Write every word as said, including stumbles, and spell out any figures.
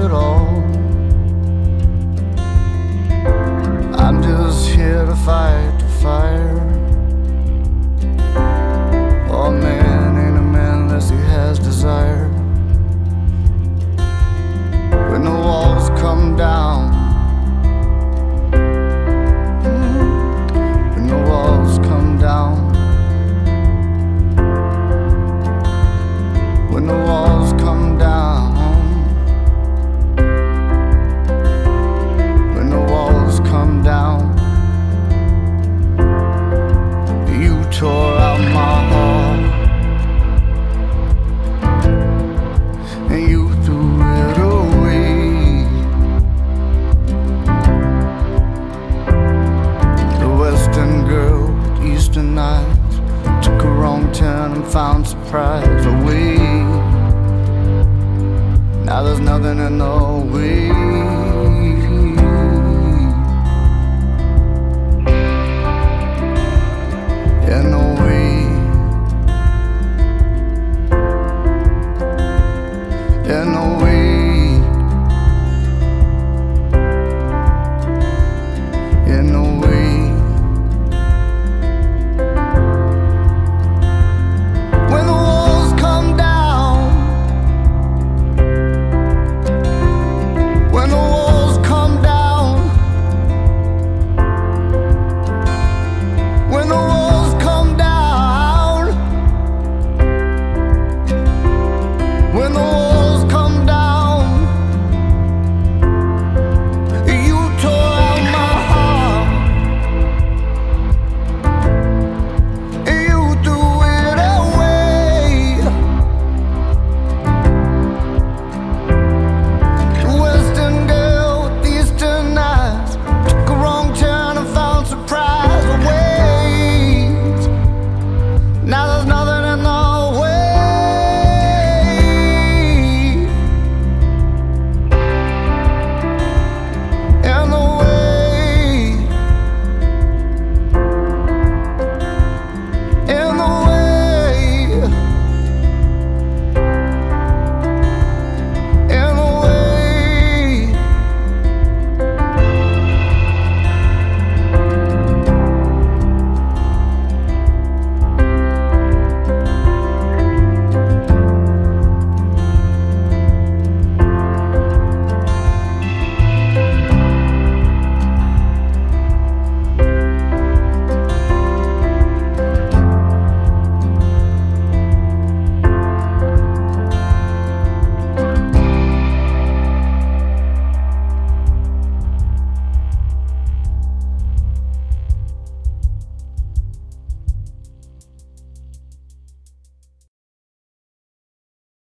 it all. I'm just here to fight the fire. Oh, a man ain't a man unless he has desire. When the walls come down, when the walls come down, when the walls come down, when the walls come down, you tore out my heart and you threw it away. The Western girl with Eastern eyes took a wrong turn and found surprise away. Now there's nothing in the way. In the way. In the